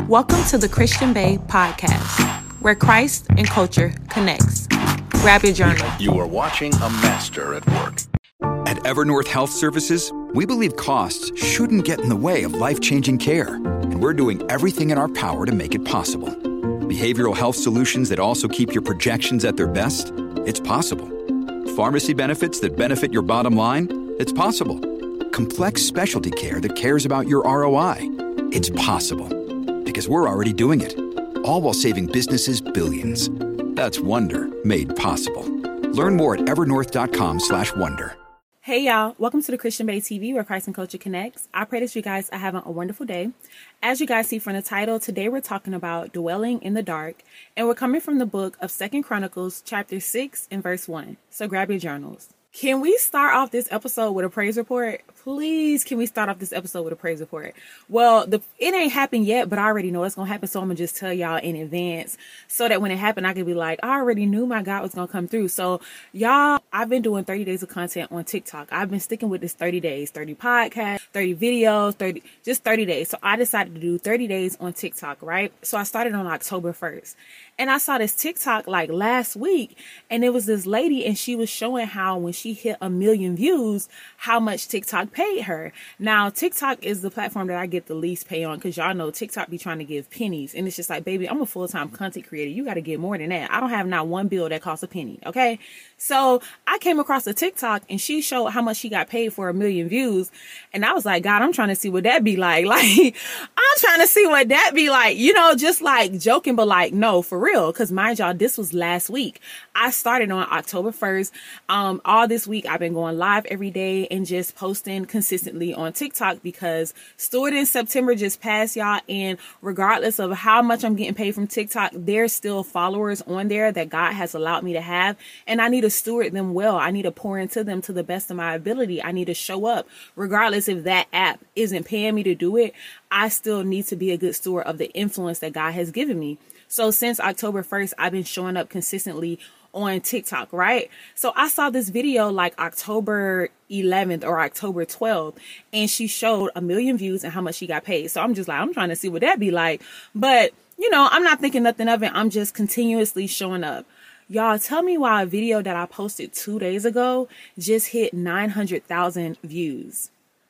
Welcome to the Christian Bae podcast, where Christ and culture connects. Grab your journal. You are watching a master at work. At Evernorth Health Services, we believe costs shouldn't get in the way of life-changing care, and we're doing everything in our power to make it possible. Behavioral health solutions that also keep your projections at their best? It's possible. Pharmacy benefits that benefit your bottom line? It's possible. Complex specialty care that cares about your ROI? It's possible. Because we're already doing it. All while saving businesses billions. That's Wonder made possible. Learn more at evernorth.com/wonder. Hey y'all, welcome to the Christian Bae TV, where Christ and culture connects. I pray that you guys are having a wonderful day. As you guys see from the title, today we're talking about dwelling in the dark, and we're coming from the book of 2 Chronicles, chapter 6 and verse 1. So grab your journals. Can we start off this episode with a praise report? Please, can we start off this episode with a praise report? Well, it ain't happened yet, but I already know it's going to happen. So I'm going to just tell y'all in advance so that when it happened, I can be like, I already knew my God was going to come through. So y'all, I've been doing 30 days of content on TikTok. I've been sticking with this 30 days, 30 podcasts, 30 videos, 30 days. So I decided to do 30 days on TikTok, right? So I started on October 1st. And I saw this TikTok like last week, and it was this lady, and she was showing how when she hit 1 million views, how much TikTok paid her. Now, TikTok is the platform that I get the least pay on, because y'all know TikTok be trying to give pennies. And it's just like, baby, I'm a full-time content creator. You got to get more than that. I don't have not one bill that costs a penny. Okay. So I came across a TikTok, and she showed how much she got paid for 1 million views. And I was like, God, I'm trying to see what that be like. Like, I'm trying to see what that be like, you know, just like joking, but like, no, for real. Because mind y'all, this was last week. I started on October 1st. All this week, I've been going live every day and just posting consistently on TikTok, because Steward in September just passed, y'all. And regardless of how much I'm getting paid from TikTok, there's still followers on there that God has allowed me to have. And I need to steward them well. I need to pour into them to the best of my ability. I need to show up regardless if that app isn't paying me to do it. I still need to be a good steward of the influence that God has given me. So since October 1st, I've been showing up consistently on TikTok, right? So I saw this video like October 11th or October 12th, and she showed 1 million views and how much she got paid. So I'm just like, I'm trying to see what that be like. But, you know, I'm not thinking nothing of it. I'm just continuously showing up. Y'all, tell me why a video that I posted 2 days ago just hit 900,000 views.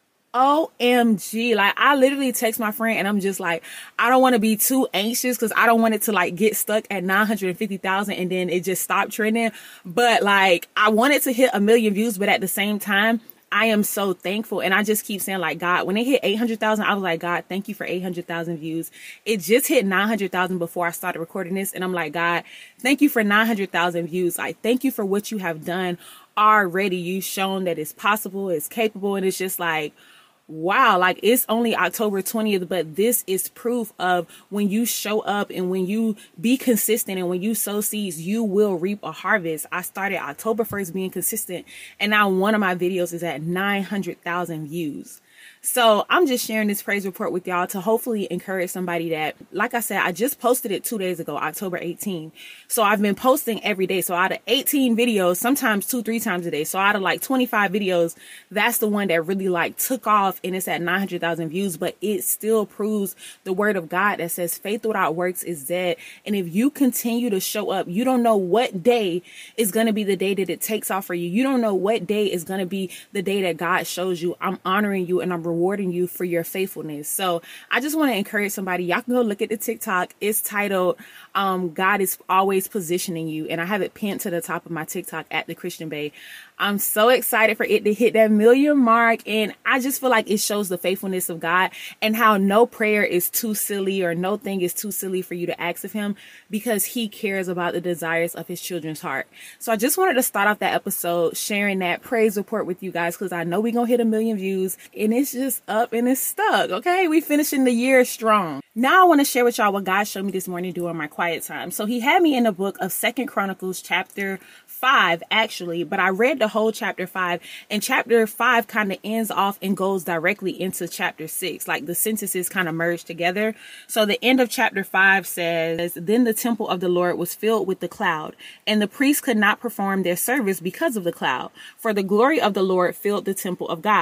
OMG. Like, I literally text my friend and I'm just like, I don't want to be too anxious, because I don't want it to like get stuck at 950,000 and then it just stopped trending. But like, I want it to hit 1 million views, but at the same time, I am so thankful. And I just keep saying, like, God, when it hit 800,000, I was like, God, thank you for 800,000 views. It just hit 900,000 before I started recording this. And I'm like, God, thank you for 900,000 views. Like, thank you for what you have done already. You've shown that it's possible, it's capable. And it's just like, wow, like, it's only October 20th, but this is proof of when you show up and when you be consistent and when you sow seeds, you will reap a harvest. I started October 1st being consistent, and now one of my videos is at 900,000 views. So I'm just sharing this praise report with y'all to hopefully encourage somebody that, like I said, I just posted it 2 days ago, October 18th. So I've been posting every day. So out of 18 videos, sometimes 2-3 times a day. So out of like 25 videos, that's the one that really like took off, and it's at 900,000 views. But it still proves the word of God that says faith without works is dead. And if you continue to show up, you don't know what day is going to be the day that it takes off for you. You don't know what day is going to be the day that God shows you, I'm honoring you and I'm rewarding you for your faithfulness. So I just want to encourage somebody. Y'all can go look at the TikTok. It's titled God is always positioning you, and I have it pinned to the top of my TikTok at the Christian Bae. I'm so excited for it to hit that 1 million mark, and I just feel like it shows the faithfulness of God and how no prayer is too silly or no thing is too silly for you to ask of him, because he cares about the desires of his children's heart. So I just wanted to start off that episode sharing that praise report with you guys, because I know we're going to hit 1 million views, and it's just up and it's stuck. Okay. We finishing the year strong. Now I want to share with y'all what God showed me this morning during my quiet time. So he had me in the book of 2 Chronicles chapter 5, actually, but I read the whole chapter 5, and chapter 5 kind of ends off and goes directly into chapter 6. Like the sentences kind of merge together. So the end of chapter 5 says, then the temple of the Lord was filled with the cloud, and the priests could not perform their service because of the cloud, for the glory of the Lord filled the temple of God.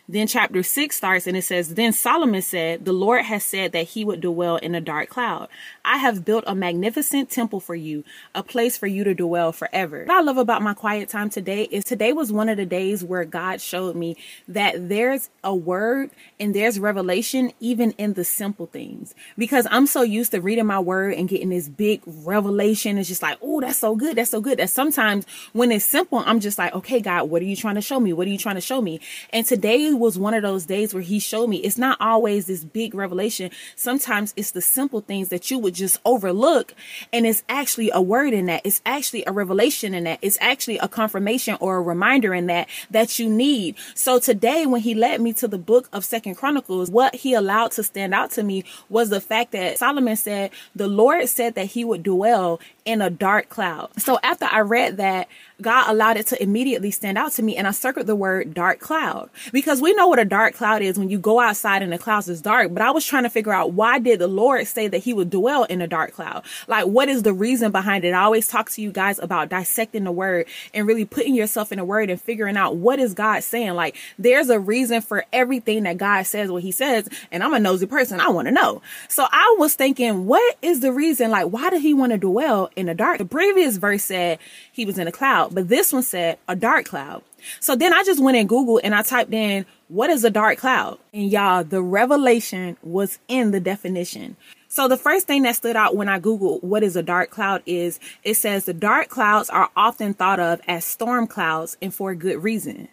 Then chapter 6 starts and it says, Then Solomon said, The Lord has said that he would dwell in a dark cloud. I have built a magnificent temple for you, a place for you to dwell forever. What I love about my quiet time today is today was one of the days where God showed me that there's a word and there's revelation even in the simple things. Because I'm so used to reading my word and getting this big revelation. It's just like, oh, that's so good. That's so good. That sometimes when it's simple, I'm just like, okay, God, what are you trying to show me? What are you trying to show me? And today was one of those days where he showed me it's not always this big revelation. Sometimes it's the simple things that you would just overlook. And it's actually a word in that. It's actually a revelation in that. It's actually a confirmation or a reminder in that you need. So today, when he led me to the book of 2 Chronicles, what he allowed to stand out to me was the fact that Solomon said, the Lord said that he would dwell in a dark cloud. So after I read that, God allowed it to immediately stand out to me. And I circled the word dark cloud because we know what a dark cloud is when you go outside and the clouds is dark. But I was trying to figure out, why did the Lord say that he would dwell in a dark cloud? Like, what is the reason behind it? I always talk to you guys about dissecting the word and really putting yourself in the word and figuring out what is God saying. Like, there's a reason for everything that God says what he says. And I'm a nosy person. I want to know. So I was thinking, what is the reason? Like, why did he want to dwell in the dark? The previous verse said he was in a cloud, but this one said a dark cloud. So then I just went in Google and I typed in, what is a dark cloud? And y'all, the revelation was in the definition. So the first thing that stood out when I Googled what is a dark cloud is it says the dark clouds are often thought of as storm clouds, and for a good reason.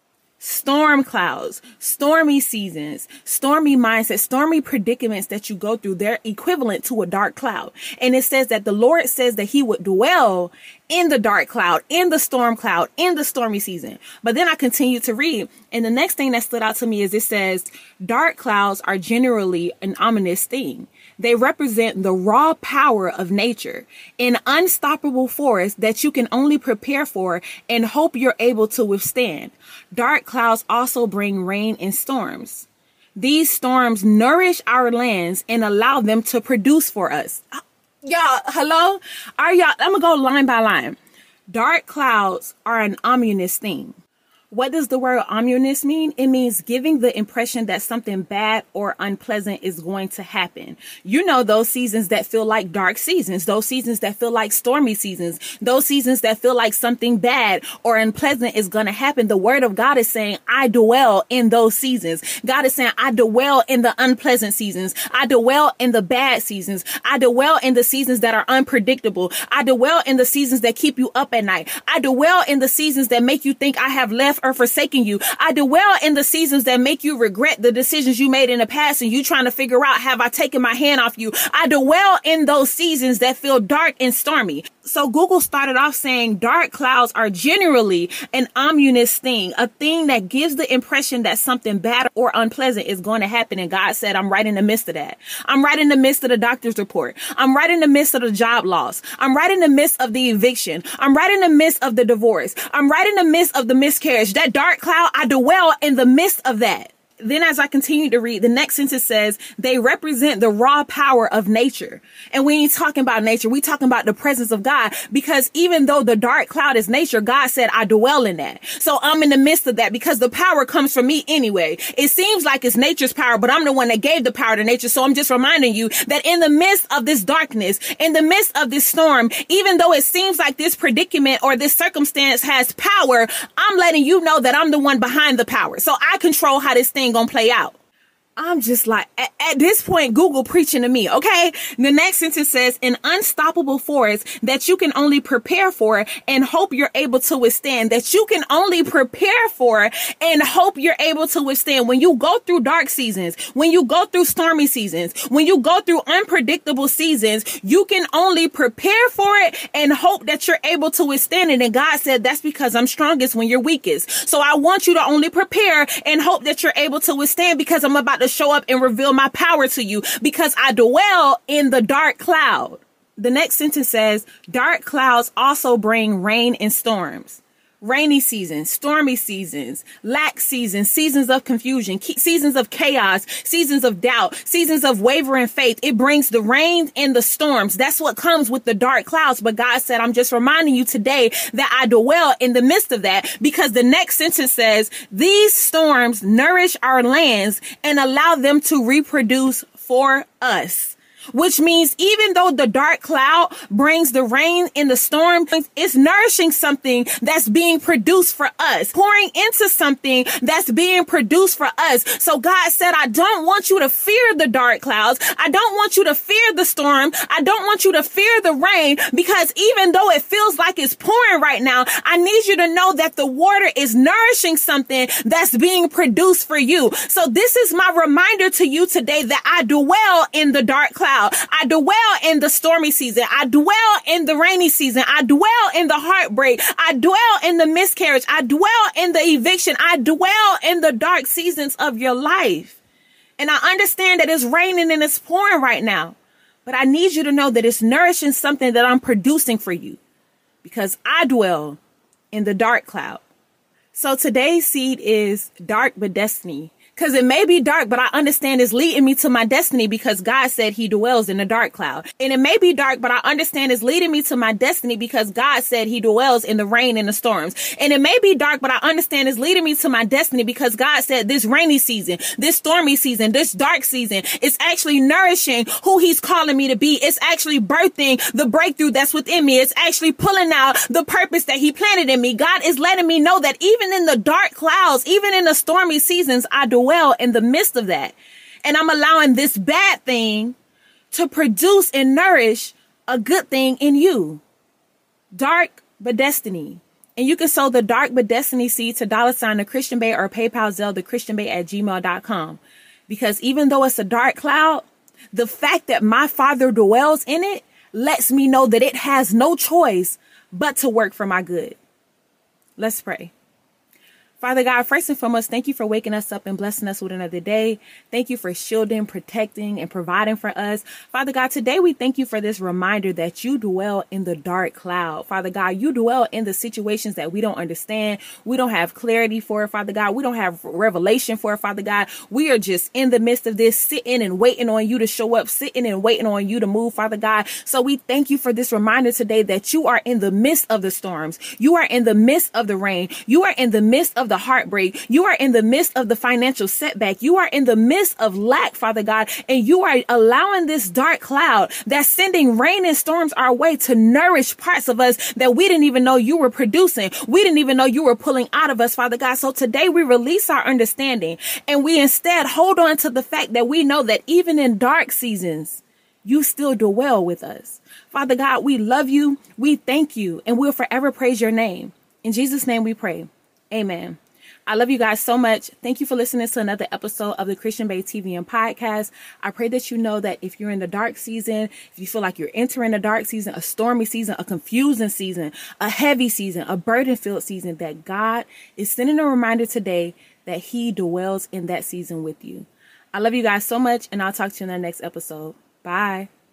Storm clouds, stormy seasons, stormy mindsets, stormy predicaments that you go through, they're equivalent to a dark cloud. And it says that the Lord says that he would dwell in the dark cloud, in the storm cloud, in the stormy season. But then I continued to read. And the next thing that stood out to me is it says dark clouds are generally an ominous thing. They represent the raw power of nature, an unstoppable force that you can only prepare for and hope you're able to withstand. Dark clouds also bring rain and storms. These storms nourish our lands and allow them to produce for us. Y'all, hello? I'm going to go line by line. Dark clouds are an ominous thing. What does the word ominous mean? It means giving the impression that something bad or unpleasant is going to happen. You know, those seasons that feel like dark seasons, those seasons that feel like stormy seasons, those seasons that feel like something bad or unpleasant is going to happen. The word of God is saying, I dwell in those seasons. God is saying, I dwell in the unpleasant seasons. I dwell in the bad seasons. I dwell in the seasons that are unpredictable. I dwell in the seasons that keep you up at night. I dwell in the seasons that make you think I have left or forsaken you. I dwell in the seasons that make you regret the decisions you made in the past and you trying to figure out, have I taken my hand off you? I dwell in those seasons that feel dark and stormy. So Google started off saying dark clouds are generally an ominous thing, a thing that gives the impression that something bad or unpleasant is going to happen. And God said, I'm right in the midst of that. I'm right in the midst of the doctor's report. I'm right in the midst of the job loss. I'm right in the midst of the eviction. I'm right in the midst of the divorce. I'm right in the midst of the miscarriage. That dark cloud, I dwell in the midst of that. Then as I continue to read, the next sentence says they represent the raw power of nature. And we ain't talking about nature. We talking about the presence of God, because even though the dark cloud is nature, God said, I dwell in that. So I'm in the midst of that because the power comes from me anyway. It seems like it's nature's power, but I'm the one that gave the power to nature. So I'm just reminding you that in the midst of this darkness, in the midst of this storm, even though it seems like this predicament or this circumstance has power, I'm letting you know that I'm the one behind the power. So I control how this thing gonna play out. I'm just like, at this point, Google preaching to me, okay? The next sentence says, an unstoppable force that you can only prepare for and hope you're able to withstand. That you can only prepare for and hope you're able to withstand. When you go through dark seasons, when you go through stormy seasons, when you go through unpredictable seasons, you can only prepare for it and hope that you're able to withstand it. And God said, that's because I'm strongest when you're weakest. So I want you to only prepare and hope that you're able to withstand, because I'm about to show up and reveal my power to you, because I dwell in the dark cloud. The next sentence says, dark clouds also bring rain and storms. rainy seasons, stormy seasons, lack seasons, seasons of confusion, seasons of chaos, seasons of doubt, seasons of wavering faith. It brings the rain and the storms. That's what comes with the dark clouds. But God said, I'm just reminding you today that I dwell in the midst of that, because the next sentence says, these storms nourish our lands and allow them to reproduce for us. Which means even though the dark cloud brings the rain in the storm, it's nourishing something that's being produced for us, pouring into something that's being produced for us. So God said, I don't want you to fear the dark clouds. I don't want you to fear the storm. I don't want you to fear the rain, because even though it feels like it's pouring right now, I need you to know that the water is nourishing something that's being produced for you. So this is my reminder to you today that I dwell in the dark cloud. I dwell in the stormy season. I dwell in the rainy season. I dwell in the heartbreak. I dwell in the miscarriage. I dwell in the eviction. I dwell in the dark seasons of your life. And I understand that it's raining and it's pouring right now, but I need you to know that it's nourishing something that I'm producing for you, because I dwell in the dark cloud. So today's seed is dark but destiny. Because it may be dark, but I understand it's leading me to my destiny, because God said he dwells in the dark cloud. And it may be dark, but I understand it's leading me to my destiny, because God said he dwells in the rain and the storms. And it may be dark, but I understand it's leading me to my destiny, because God said this rainy season, this stormy season, this dark season is actually nourishing who he's calling me to be. It's actually birthing the breakthrough that's within me. It's actually pulling out the purpose that he planted in me. God is letting me know that even in the dark clouds, even in the stormy seasons, I dwell in the midst of that. And I'm allowing this bad thing to produce and nourish a good thing in you. Dark but destiny. And you can sow the dark but destiny seed to $ the Christian Bae or PayPal Zelle the christianbae@gmail.com. Because even though it's a dark cloud, the fact that my Father dwells in it lets me know that it has no choice but to work for my good. Let's pray. Father God, first and foremost, thank you for waking us up and blessing us with another day. Thank you for shielding, protecting, and providing for us. Father God, today we thank you for this reminder that you dwell in the dark cloud. Father God, you dwell in the situations that we don't understand. We don't have clarity for it, Father God. We don't have revelation for it, Father God. We are just in the midst of this, sitting and waiting on you to show up, sitting and waiting on you to move, Father God. So we thank you for this reminder today that you are in the midst of the storms. You are in the midst of the rain. You are in the midst of the heartbreak. You are in the midst of the financial setback. You are in the midst of lack, Father God, and you are allowing this dark cloud that's sending rain and storms our way to nourish parts of us that we didn't even know you were producing. We didn't even know you were pulling out of us, Father God. So today we release our understanding and we instead hold on to the fact that we know that even in dark seasons, you still dwell with us. Father God, we love you. We thank you, and we'll forever praise your name. In Jesus' name we pray. Amen. I love you guys so much. Thank you for listening to another episode of the Christian Bae TV and podcast. I pray that you know that if you're in the dark season, if you feel like you're entering a dark season, a stormy season, a confusing season, a heavy season, a burden-filled season, that God is sending a reminder today that he dwells in that season with you. I love you guys so much, and I'll talk to you in the next episode. Bye.